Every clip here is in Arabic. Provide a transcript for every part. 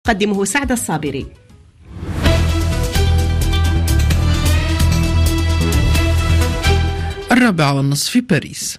قدمه سعد الصابري. 4:30 في باريس.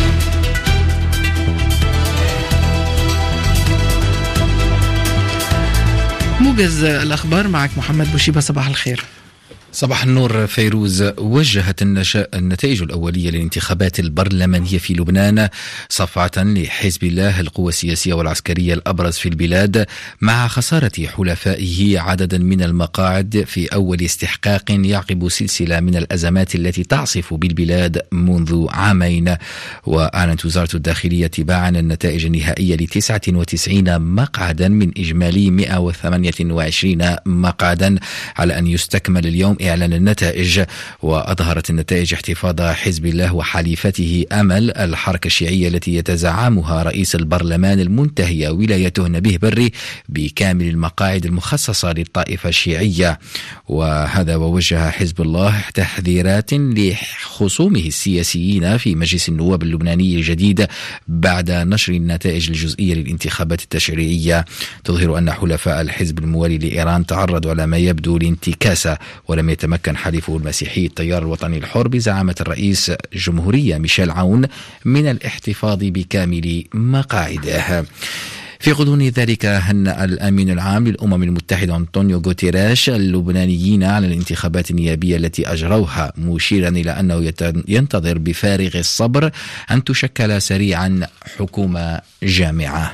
موجز الأخبار معك محمد بوشيبة. صباح الخير. صباح النور فيروز. وجهت النتائج الأولية للانتخابات البرلمانية في لبنان صفعة لحزب الله القوى السياسية والعسكرية الأبرز في البلاد، مع خسارة حلفائه عددا من المقاعد في أول استحقاق يعقب سلسلة من الأزمات التي تعصف بالبلاد منذ عامين. وأعلنت وزارة الداخلية تباعا النتائج النهائية ل99 مقعدا من إجمالي 128 مقعدا، على أن يستكمل اليوم إعلان النتائج. وأظهرت النتائج احتفاظ حزب الله وحليفته أمل الحركة الشيعية التي يتزعمها رئيس البرلمان المنتهية ولايته نبيه بري بكامل المقاعد المخصصة للطائفة الشيعية. وهذا ووجه حزب الله تحذيرات لخصومه السياسيين في مجلس النواب اللبناني الجديد بعد نشر النتائج الجزئية للانتخابات التشريعية. تظهر أن حلفاء الحزب الموالي لإيران تعرضوا على ما يبدو لانتكاسة، ولم يتمكن حليفه المسيحي التيار الوطني الحر بزعامة الرئيس الجمهورية ميشيل عون من الاحتفاظ بكامل مقاعده. في غضون ذلك هنأ الأمين العام للأمم المتحدة أنطونيو غوتيريش اللبنانيين على الانتخابات النيابية التي أجروها، مشيرا إلى أنه ينتظر بفارغ الصبر أن تشكل سريعا حكومة جامعة.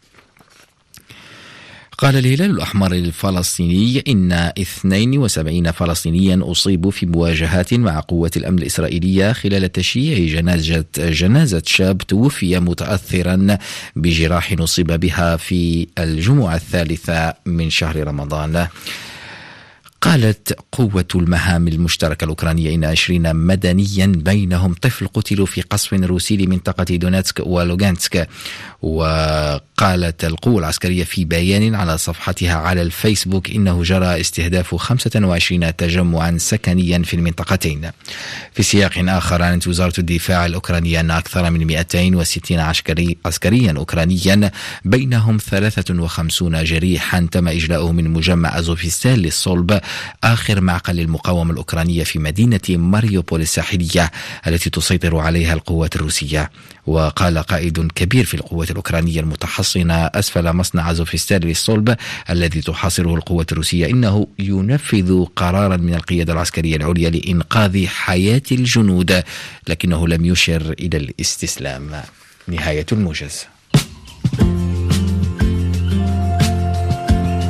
قال الهلال الأحمر الفلسطيني إن 72 فلسطينيا أصيبوا في مواجهات مع قوات الأمن الإسرائيلية خلال تشييع جنازة شاب توفي متأثرا بجراح نصيب بها في الجمعة الثالثة من شهر رمضان. قالت قوة المهام المشتركة الأوكرانية إن 20 مدنيا بينهم طفل قتلوا في قصف روسي لمنطقة دونيتسك ولوغانسك. وقالت القوة العسكرية في بيان على صفحتها على الفيسبوك إنه جرى استهداف 25 تجمعا سكنيا في المنطقتين. في سياق آخر، أعلنت وزارة الدفاع الأوكرانية أن أكثر من 260 عسكريا أوكرانيا بينهم 53 جريحا تم إجلاؤهم من مجمع أزوفستال للصلب، آخر معقل للمقاومة الأوكرانية في مدينة ماريوبول الساحلية التي تسيطر عليها القوات الروسية. وقال قائد كبير في القوات الأوكرانية المتحصنة أسفل مصنع أزوفستال للصلب الذي تحاصره القوات الروسية إنه ينفذ قرارا من القيادة العسكرية العليا لإنقاذ حياة الجنود، لكنه لم يشر إلى الاستسلام. نهاية الموجز.